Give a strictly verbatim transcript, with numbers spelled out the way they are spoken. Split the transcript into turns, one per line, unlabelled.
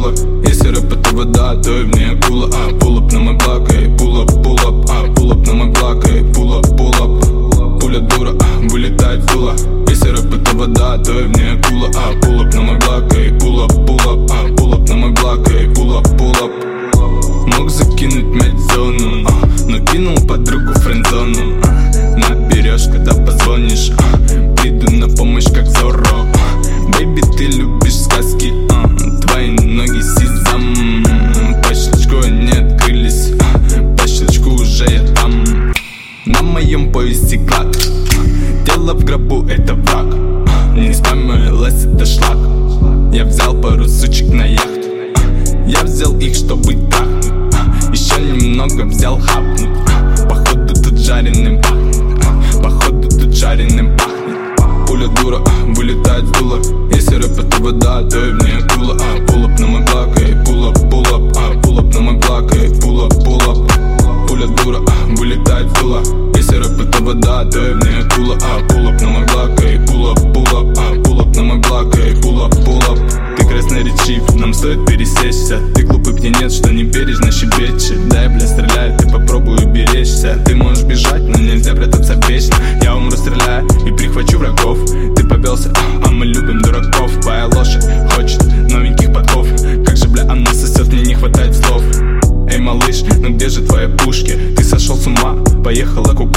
дуло. Если рэп это вода, то и в ней акула. А, пулап на мой блак, эй, пулап, пулап. А, пулап на мой блак, эй, пулап, пулап. Пуля дура, а, вылетает в дуло. Если рэп это вода, то и в ней акула. А, пулап на мой блак, эй, пулап, пулап. А, пулап на мой блак, эй, пулап, пулап. Мог закинуть мяч в зону, а, но кинул подругу в френдзону. а, Наберешь, когда позвонишь, а, приду на помощь как Зорро. а, Бэйби, ты любишь сказки, а, твои ноги сизам. По щелчку они открылись, а, по щелчку уже я там. На моем поясе клад, а, тело в гробу это враг, а, не спамилась, это шлак. Я взял пару сучек на яхту, а, я взял их, чтобы трахнуть, а, еще немного взял хапнуть, а, походу тут жареным пахнет, а, походу тут жареным пахнет. Пуля дура, а, вылетает в дуло. Если рэп это вода, то и в ней акула. А, пулап на мой блак, эй, пулап, пулап. А, пулап на мой блак, эй, пулап, пулап. Пуля дура, а, вылетает в дуло. Если рэп это вода, то и в ней акула. А, пулап на мой блак, эй, пулап, пулап. А, пулап на мой блак, эй, пулап, пулап. Ты красноречив, нам стоит пересечься. Ты глупый птенец, что не бережно щебечешь. Да я, бля, стреляю, ты попробуй уберечься. Ты можешь бежать, но нельзя прятаться вечно. Я умру, стреляя, и прихвачу врагов. Ты повелся, а, а мы любим дураков. Твоя лошадь хочет новеньких подков. Как же, бля, она сосет, мне не хватает слов. Эй, малыш, ну где же твои пушки? Ты сошел с ума, поехала кукушка.